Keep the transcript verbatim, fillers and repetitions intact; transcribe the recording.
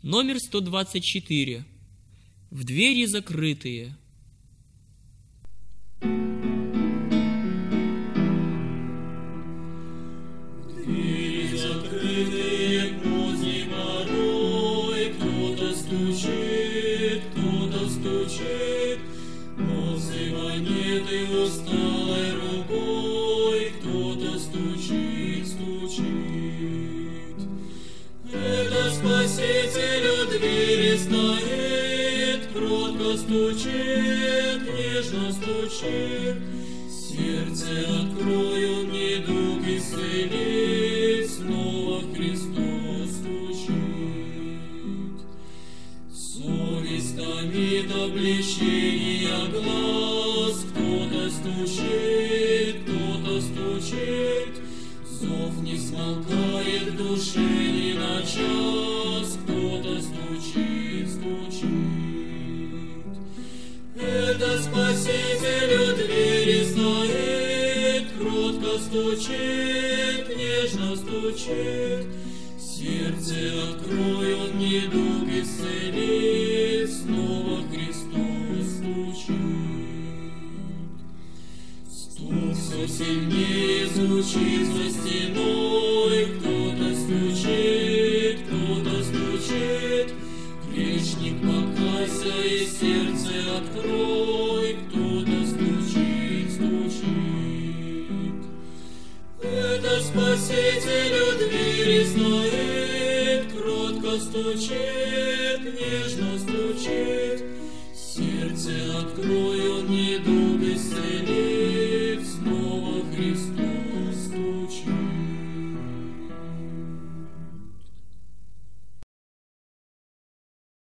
Номер сто двадцать четыре. В двери закрытые. Двери закрытые поздней порой, кто-то стучит, кто-то стучит, позыва нет и усталой рукой, кто-то стучит, стучит. Это Спаситель у двери стоит, кротко стучит, нежно стучит. Сердце открою, недуг исцелит, снова Христос стучит. Совесть томит обличения глаз, кто-то стучит, кто-то стучит. Зов не смолкает в душе ни на час, кто-то стучит, стучит. Это Спаситель у двери стоит, кротко стучит, нежно стучит. Сердце открой, он недуг исцелит, снова Христос стучит. Стук все сильнее звучит за стеной, кто-то стучит, кто-то стучит. Грешник, покайся и сердце открой, кто-то стучит, стучит. Это Спаситель у двери стоит, кротко стучит, нежно стучит. Сердце открой, он недуг исцелит.